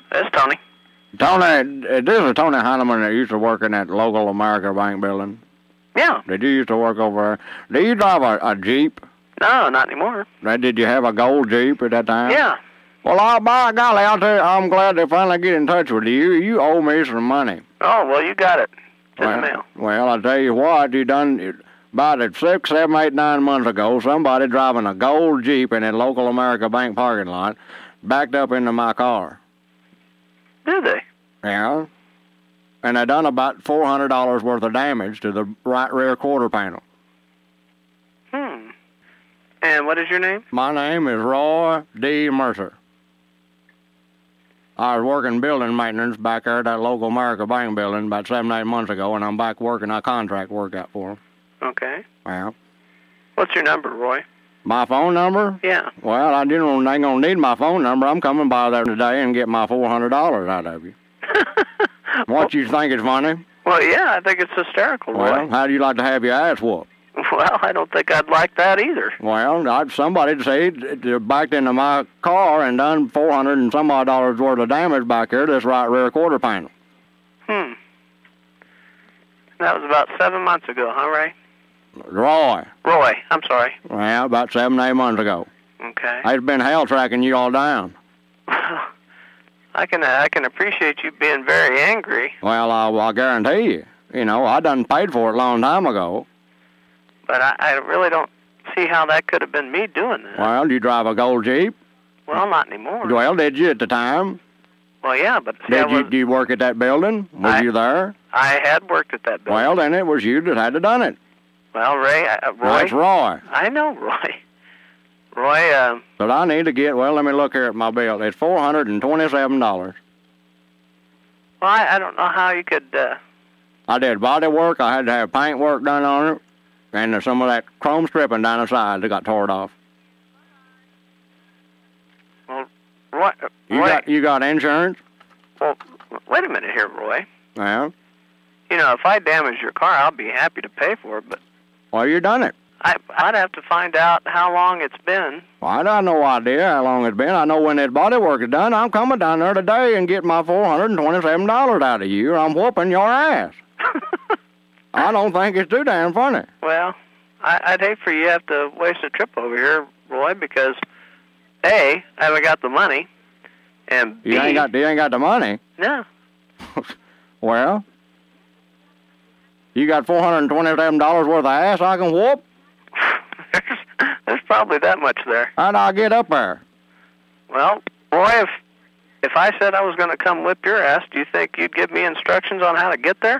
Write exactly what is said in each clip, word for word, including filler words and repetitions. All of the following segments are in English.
It's Tony. Tony, this is Tony Heineman that used to work in that local America Bank building. Yeah. Did you used to work over there? Do you drive a, a Jeep? No, not anymore. Did you have a gold Jeep at that time? Yeah. Well, I, by golly, I'll tell you, I'm glad to finally get in touch with you. You owe me some money. Oh, well, you got it. It's well, in the mail. Well, I'll tell you what, you done, about it six, seven, eight, nine months ago, somebody driving a gold Jeep in that local America Bank parking lot backed up into my car. Did they? Yeah. And they done about four hundred dollars worth of damage to the right rear quarter panel. Hmm. And what is your name? My name is Roy D. Mercer. I was working building maintenance back there at that local America Bank building about seven, eight months ago, and I'm back working a contract work out for them. Okay. Yeah. What's your number, Roy? My phone number? Yeah. Well, I didn't. Ain't gonna need my phone number. I'm coming by there today and get my four hundred dollars out of you. What you think is funny? Well, yeah, I think it's hysterical, Roy. Well, how do you like to have your ass whooped? Well, I don't think I'd like that either. Well, I'd, somebody said they backed into my car and done four hundred and some odd dollars worth of damage back here to this right rear quarter panel. Hmm. That was about seven months ago, huh, Ray? Roy. Roy, I'm sorry. Well, about seven, eight months ago. Okay. I've been hell tracking you all down. I can I can appreciate you being very angry. Well, I, I guarantee you. You know, I done paid for it a long time ago. But I, I really don't see how that could have been me doing that. Well, do you drive a gold Jeep? Well, not anymore. Well, did you at the time? Well, yeah, but... See, did was, you, did you work at that building? Was I, you there? I had worked at that building. Well, then it was you that had to done it. Well, Ray, uh, Roy... That's Roy. I know, Roy. Roy, uh... But I need to get... Well, let me look here at my bill. It's four hundred twenty-seven dollars. Well, I, I don't know how you could... Uh, I did body work. I had to have paint work done on it. And there's some of that chrome stripping down the side that got tore off. Well, Roy... Uh, you Roy, got you got insurance? Well, wait a minute here, Roy. Yeah? You know, if I damage your car, I'll be happy to pay for it, but... Well, you done it. I, I'd have to find out how long it's been. Well, I got no idea how long it's been. I know when that body work is done. I'm coming down there today and get my four hundred twenty-seven dollars out of you, or I'm whooping your ass. I don't think it's too damn funny. Well, I, I'd hate for you to have to waste a trip over here, Roy, because, A, I haven't got the money, and B... You ain't got, you ain't got the money? No. Well, you got four hundred twenty-seven dollars worth of ass I can whoop? there's, there's probably that much there. How'd I get up there? Well, Roy, if, if I said I was going to come whip your ass, do you think you'd give me instructions on how to get there?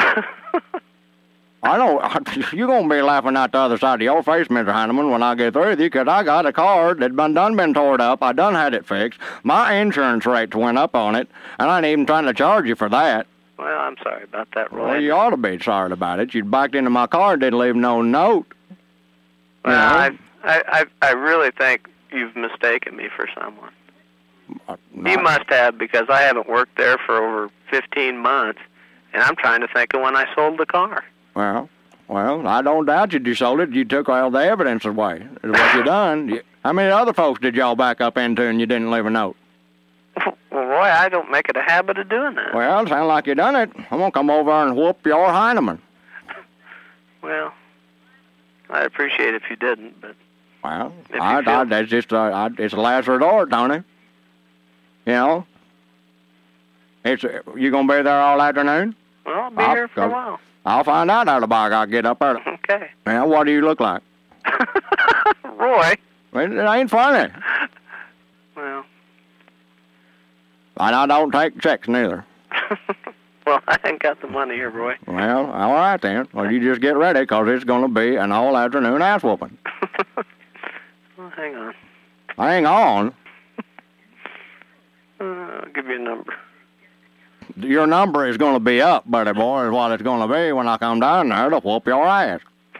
I don't. You're going to be laughing out the other side of your face, Mister Heineman, when I get through with you, because I got a car that been done been tore up. I done had it fixed. My insurance rates went up on it, and I ain't even trying to charge you for that. Well, I'm sorry about that, Roy. Well, you ought to be sorry about it. You backed into my car and didn't leave no note. Well, I, I, I, I really think you've mistaken me for someone. Uh, you must have, because I haven't worked there for over fifteen months, and I'm trying to think of when I sold the car. Well, well, I don't doubt you. You sold it. You took all the evidence away. That's what you done. You, how many other folks did y'all back up into and you didn't leave a note? Well, Roy, I don't make it a habit of doing that. Well, it sounds like you done it. I'm going to come over and whoop your Heineman. Well, I'd appreciate it if you didn't, but... Well, if I, you feel... I, that's just, uh, I, it's a last resort, Tony. You know? It's, you going to be there all afternoon? Well, I'll be I'll, here for a while. I'll find out how the bike I get up there. Okay. Well, what do you look like? Roy. Well, it ain't funny. Well. And I don't take checks neither. Well, I ain't got the money here, Roy. Well, all right then. Well, you just get ready, because it's going to be an all-afternoon ass-whooping. Well, hang on. Hang on. Uh, I'll give you a number. Your number is going to be up, buddy boy, is what it's going to be when I come down there to whoop your ass.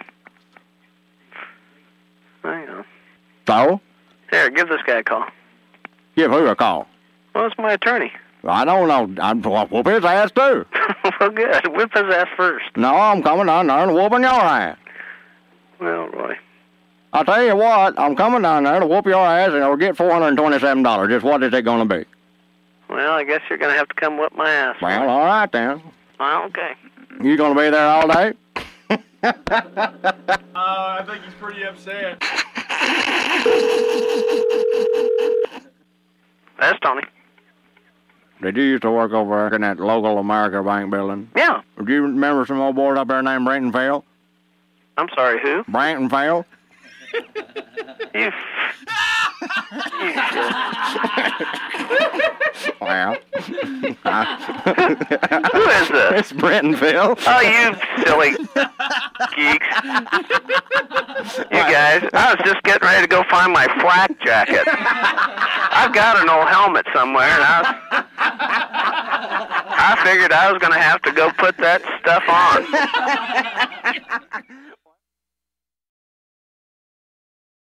Hang on. So? Here, give this guy a call. Give who a call? Well, it's my attorney. I don't know. I'm whoop his ass, too. Well, good. Whip his ass first. No, I'm coming down there and whooping your ass. Well, Roy. I'll tell you what, I'm coming down there to whoop your ass and I'll get four hundred twenty-seven dollars. Just what is it going to be? Well, I guess you're going to have to come whip my ass. Well, all right then. Well, okay. You gonna be there all day? Uh, I think he's pretty upset. That's Tony. Did you used to work over in that local America Bank building? Yeah. Do you remember some old boy up there named Branton Fell? I'm sorry, who? Branton Fell? You... you Well. Who is this? It's Branton Fell. Oh, you silly geeks. You guys, I was just getting ready to go find my flak jacket. I've got an old helmet somewhere, and I was... I figured I was going to have to go put that stuff on.